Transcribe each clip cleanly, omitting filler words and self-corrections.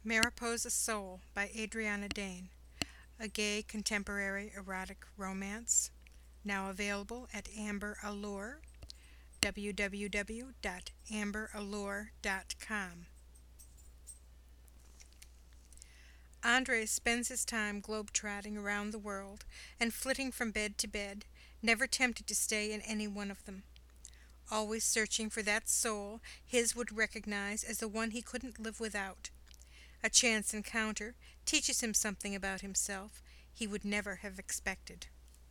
Mariposa Soul by Adriana Dane, a gay contemporary erotic romance, now available at Amber Allure, www.amberallure.com. Andre spends his time globe-trotting around the world and flitting from bed to bed, never tempted to stay in any one of them. Always searching for that soul his would recognize as the one he couldn't live without. A chance encounter teaches him something about himself he would never have expected.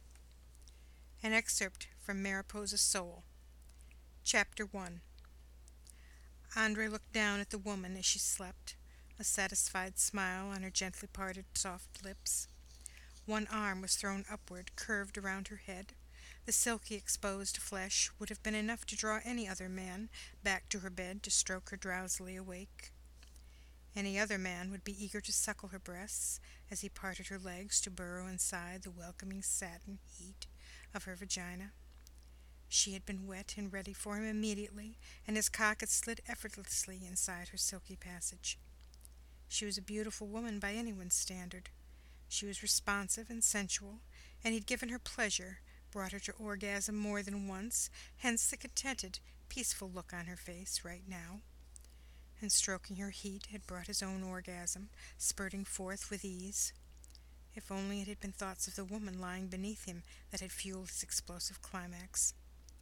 An excerpt from Mariposa Soul. Chapter 1. Andre looked down at the woman as she slept, a satisfied smile on her gently parted soft lips. One arm was thrown upward, curved around her head. The silky exposed flesh would have been enough to draw any other man back to her bed to stroke her drowsily awake. Any other man would be eager to suckle her breasts as he parted her legs to burrow inside the welcoming satin heat of her vagina. She had been wet and ready for him immediately, and his cock had slid effortlessly inside her silky passage. She was a beautiful woman by anyone's standard. She was responsive and sensual, and he'd given her pleasure, brought her to orgasm more than once, hence the contented, peaceful look on her face right now. And stroking her heat had brought his own orgasm, spurting forth with ease. If only it had been thoughts of the woman lying beneath him that had fueled his explosive climax.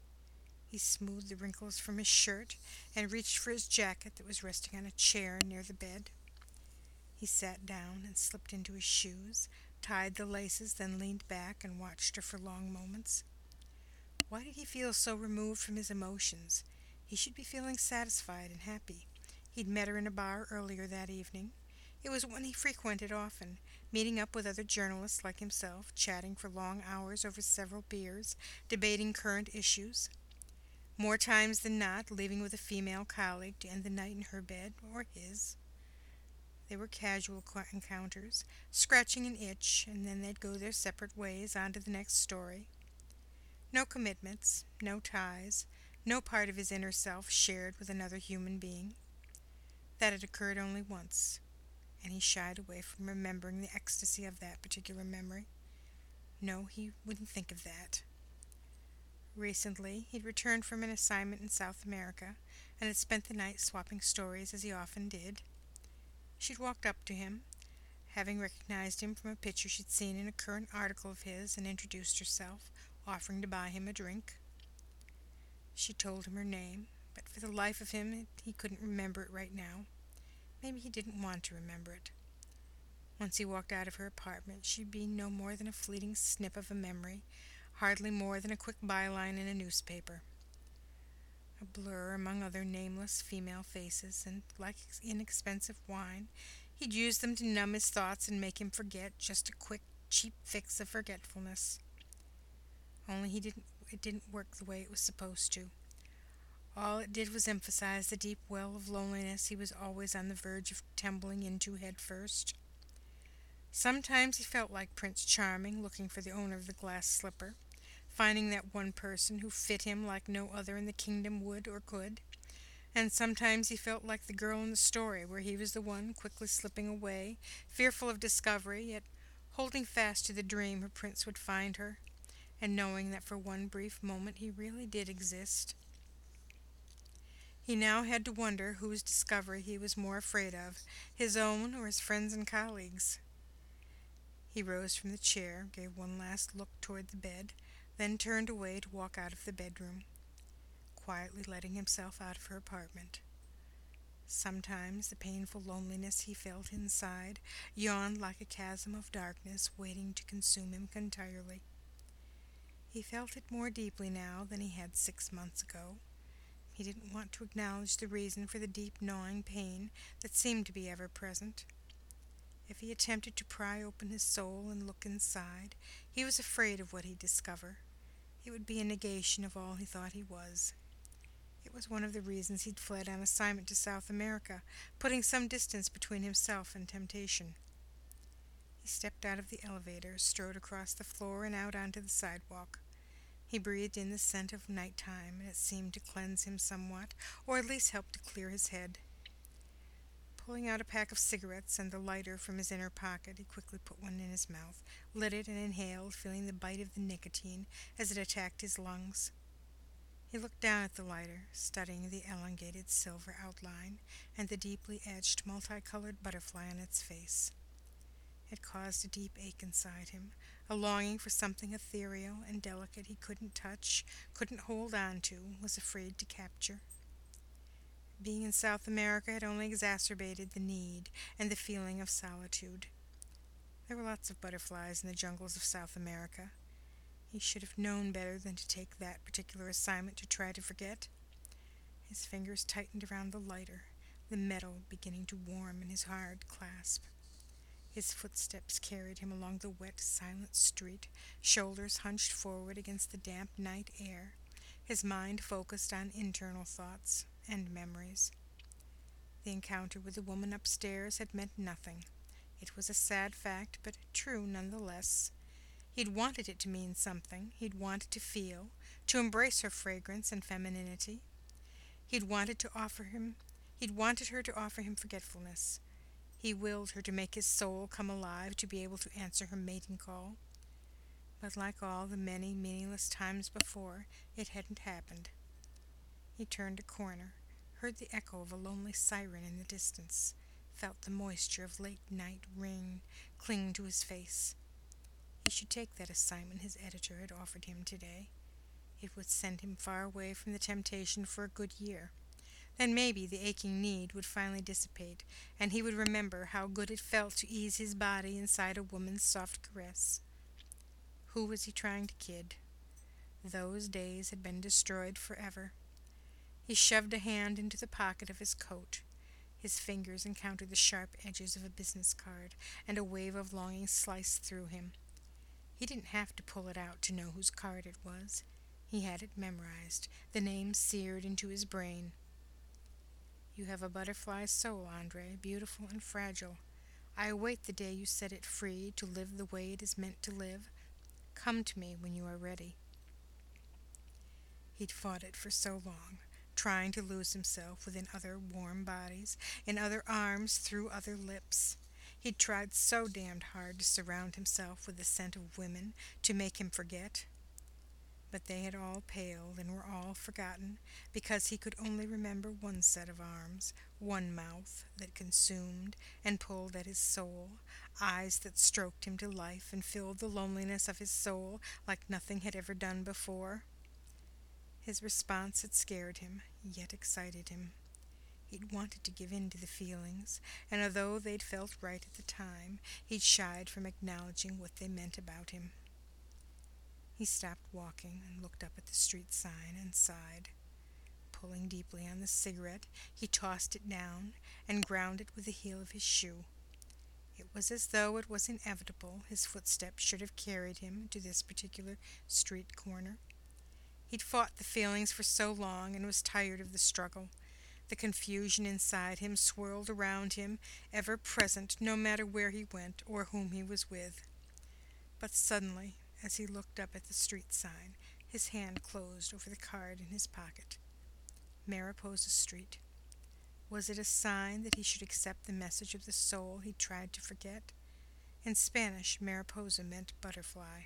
He smoothed the wrinkles from his shirt and reached for his jacket that was resting on a chair near the bed. He sat down and slipped into his shoes, tied the laces, then leaned back and watched her for long moments. Why did he feel so removed from his emotions? He should be feeling satisfied and happy. He'd met her in a bar earlier that evening. It was one he frequented often, meeting up with other journalists like himself, chatting for long hours over several beers, debating current issues. More times than not, leaving with a female colleague to end the night in her bed or his. They were casual encounters, scratching an itch, and then they'd go their separate ways on to the next story. No commitments, no ties, no part of his inner self shared with another human being. That had occurred only once, and he shied away from remembering the ecstasy of that particular memory. No, he wouldn't think of that. Recently, he'd returned from an assignment in South America and had spent the night swapping stories as he often did. She'd walked up to him, having recognized him from a picture she'd seen in a current article of his, and introduced herself, offering to buy him a drink. She told him her name, but for the life of him he couldn't remember it right now. Maybe he didn't want to remember it. Once he walked out of her apartment, she'd be no more than a fleeting snip of a memory, hardly more than a quick byline in a newspaper. A blur among other nameless female faces, and, like inexpensive wine, he'd use them to numb his thoughts and make him forget, just a quick, cheap fix of forgetfulness. Only it didn't work the way it was supposed to. All it did was emphasize the deep well of loneliness he was always on the verge of tumbling into head first. Sometimes he felt like Prince Charming looking for the owner of the glass slipper, finding that one person who fit him like no other in the kingdom would or could. And sometimes he felt like the girl in the story, where he was the one quickly slipping away, fearful of discovery, yet holding fast to the dream her prince would find her, and knowing that for one brief moment he really did exist. He now had to wonder whose discovery he was more afraid of, his own or his friends and colleagues. He rose from the chair, gave one last look toward the bed, then turned away to walk out of the bedroom, quietly letting himself out of her apartment. Sometimes the painful loneliness he felt inside yawned like a chasm of darkness waiting to consume him entirely. He felt it more deeply now than he had 6 months ago. He didn't want to acknowledge the reason for the deep gnawing pain that seemed to be ever present. If he attempted to pry open his soul and look inside, he was afraid of what he'd discover. It would be a negation of all he thought he was. It was one of the reasons he'd fled on assignment to South America, putting some distance between himself and temptation. He stepped out of the elevator, strode across the floor and out onto the sidewalk. He breathed in the scent of night-time, and it seemed to cleanse him somewhat, or at least help to clear his head. Pulling out a pack of cigarettes and the lighter from his inner pocket, he quickly put one in his mouth, lit it, and inhaled, feeling the bite of the nicotine as it attacked his lungs. He looked down at the lighter, studying the elongated silver outline and the deeply etched multicolored butterfly on its face. It caused a deep ache inside him, a longing for something ethereal and delicate he couldn't touch, couldn't hold on to, was afraid to capture. Being in South America had only exacerbated the need and the feeling of solitude. There were lots of butterflies in the jungles of South America. He should have known better than to take that particular assignment to try to forget. His fingers tightened around the lighter, the metal beginning to warm in his hard clasp. His footsteps carried him along the wet, silent street, shoulders hunched forward against the damp night air, his mind focused on internal thoughts and memories. The encounter with the woman upstairs had meant nothing. It was a sad fact, but true nonetheless. He'd wanted it to mean something. He'd wanted to feel, to embrace her fragrance and femininity. He'd wanted her to offer him forgetfulness. He willed her to make his soul come alive, to be able to answer her mating call. But like all the many meaningless times before, it hadn't happened. He turned a corner, heard the echo of a lonely siren in the distance, felt the moisture of late night rain cling to his face. He should take that assignment his editor had offered him today. It would send him far away from the temptation for a good year. Then maybe the aching need would finally dissipate, and he would remember how good it felt to ease his body inside a woman's soft caress. Who was he trying to kid? Those days had been destroyed forever. He shoved a hand into the pocket of his coat. His fingers encountered the sharp edges of a business card, and a wave of longing sliced through him. He didn't have to pull it out to know whose card it was. He had it memorized, the name seared into his brain. You have a butterfly soul, Andre, beautiful and fragile. I await the day you set it free to live the way it is meant to live. Come to me when you are ready. He'd fought it for so long, trying to lose himself within other warm bodies, in other arms, through other lips. He'd tried so damned hard to surround himself with the scent of women, to make him forget. But they had all paled and were all forgotten, because he could only remember one set of arms, one mouth that consumed and pulled at his soul, eyes that stroked him to life and filled the loneliness of his soul like nothing had ever done before. His response had scared him, yet excited him. He'd wanted to give in to the feelings, and although they'd felt right at the time, he'd shied from acknowledging what they meant about him. He stopped walking and looked up at the street sign and sighed. Pulling deeply on the cigarette, he tossed it down and ground it with the heel of his shoe. It was as though it was inevitable his footsteps should have carried him to this particular street corner. He'd fought the feelings for so long and was tired of the struggle. The confusion inside him swirled around him, ever present no matter where he went or whom he was with. But suddenly, as he looked up at the street sign, his hand closed over the card in his pocket. Mariposa Street. Was it a sign that he should accept the message of the soul he tried to forget? In Spanish, Mariposa meant butterfly.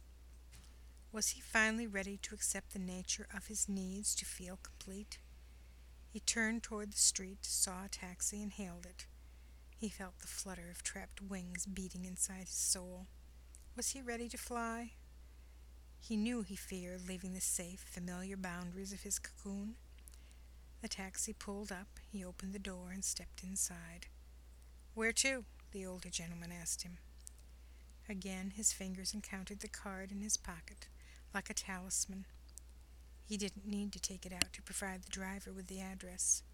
Was he finally ready to accept the nature of his needs to feel complete? He turned toward the street, saw a taxi, and hailed it. He felt the flutter of trapped wings beating inside his soul. Was he ready to fly? He knew he feared leaving the safe, familiar boundaries of his cocoon. The taxi pulled up, he opened the door and stepped inside. "Where to?" the older gentleman asked him. Again his fingers encountered the card in his pocket, like a talisman. He didn't need to take it out to provide the driver with the address.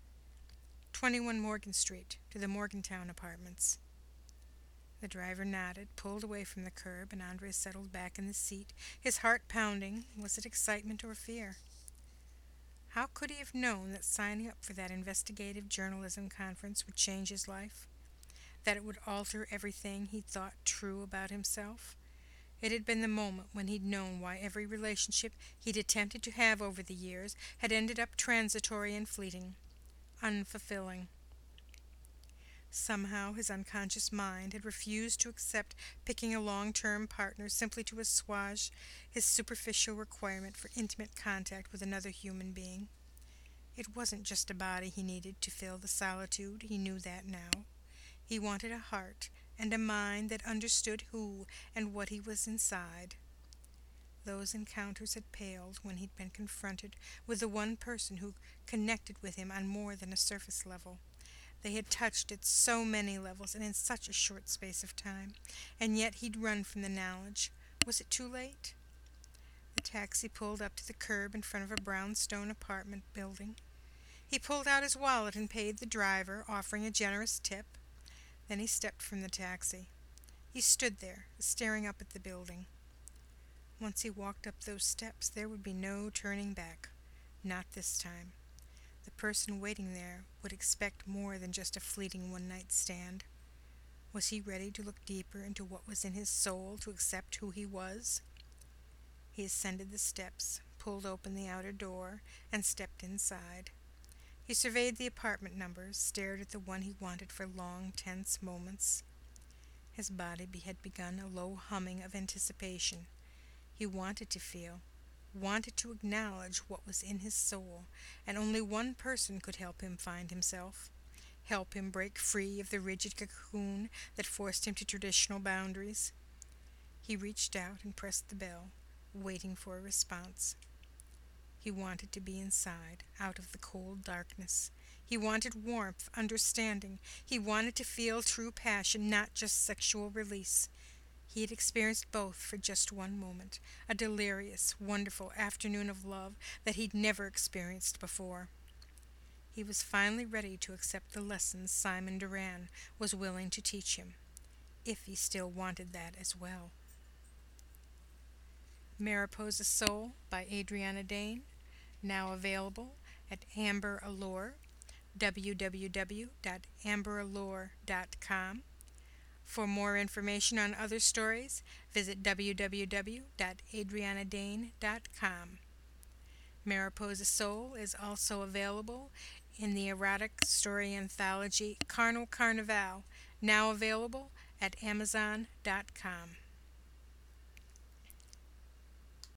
21 Morgan Street, to the Morgantown Apartments. The driver nodded, pulled away from the curb, and Andre settled back in the seat, his heart pounding. Was it excitement or fear? How could he have known that signing up for that investigative journalism conference would change his life? That it would alter everything he'd thought true about himself? It had been the moment when he'd known why every relationship he'd attempted to have over the years had ended up transitory and fleeting, unfulfilling. Somehow his unconscious mind had refused to accept picking a long-term partner simply to assuage his superficial requirement for intimate contact with another human being. It wasn't just a body he needed to fill the solitude, he knew that now. He wanted a heart and a mind that understood who and what he was inside. Those encounters had paled when he'd been confronted with the one person who connected with him on more than a surface level. They had touched at so many levels and in such a short space of time, and yet he'd run from the knowledge. Was it too late? The taxi pulled up to the curb in front of a brownstone apartment building. He pulled out his wallet and paid the driver, offering a generous tip. Then he stepped from the taxi. He stood there, staring up at the building. Once he walked up those steps, there would be no turning back. Not this time. The person waiting there would expect more than just a fleeting one-night stand. Was he ready to look deeper into what was in his soul, to accept who he was? He ascended the steps, pulled open the outer door, and stepped inside. He surveyed the apartment numbers, stared at the one he wanted for long, tense moments. His body had begun a low humming of anticipation. He wanted to feel, wanted to acknowledge what was in his soul, and only one person could help him find himself, help him break free of the rigid cocoon that forced him to traditional boundaries. He reached out and pressed the bell, waiting for a response. He wanted to be inside, out of the cold darkness. He wanted warmth, understanding. He wanted to feel true passion, not just sexual release. He had experienced both for just one moment, a delirious, wonderful afternoon of love that he'd never experienced before. He was finally ready to accept the lessons Simon Duran was willing to teach him, if he still wanted that as well. Mariposa Soul by Adriana Dane, now available at Amber Allure, www.amberallure.com. For more information on other stories, visit www.adrianadane.com. Mariposa Soul is also available in the erotic story anthology Carnal Carnival, now available at amazon.com.